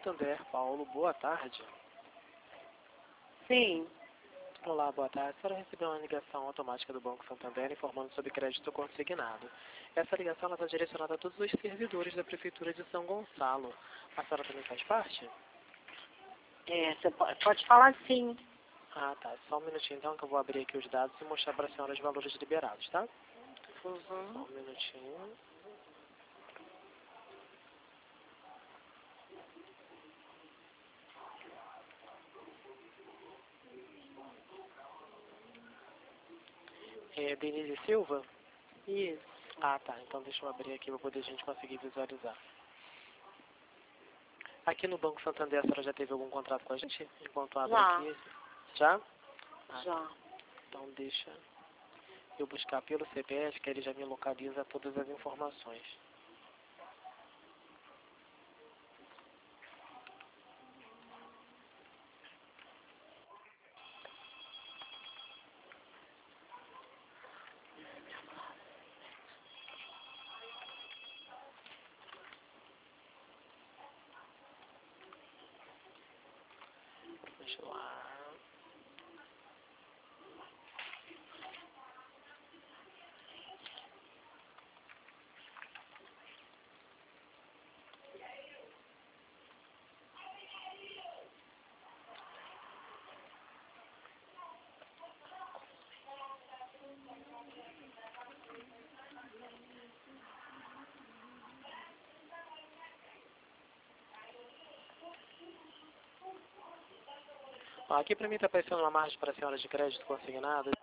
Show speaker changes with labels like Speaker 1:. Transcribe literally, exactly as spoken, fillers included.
Speaker 1: Santander, Paulo, boa tarde.
Speaker 2: Sim.
Speaker 1: Olá, boa tarde. A senhora recebeu uma ligação automática do Banco Santander informando sobre crédito consignado. Essa ligação está direcionada a todos os servidores da Prefeitura de São Gonçalo. A senhora também faz parte?
Speaker 2: É, você pode, pode falar sim.
Speaker 1: Ah, tá. Só um minutinho então que eu vou abrir aqui os dados e mostrar para a senhora os valores liberados, tá?
Speaker 2: Uhum.
Speaker 1: Só um minutinho. É Denise Silva?
Speaker 2: Isso.
Speaker 1: Ah, tá. Então deixa eu abrir aqui para poder a gente conseguir visualizar. Aqui no Banco Santander, a senhora já teve algum contrato com a gente? Enquanto abre
Speaker 2: Já.
Speaker 1: aqui. Já? Ah,
Speaker 2: Já.
Speaker 1: tá. Então deixa eu buscar pelo C P F, que ele já me localiza todas as informações. Deixa lá. Ó, aqui para mim está aparecendo uma margem para a senhora de crédito consignado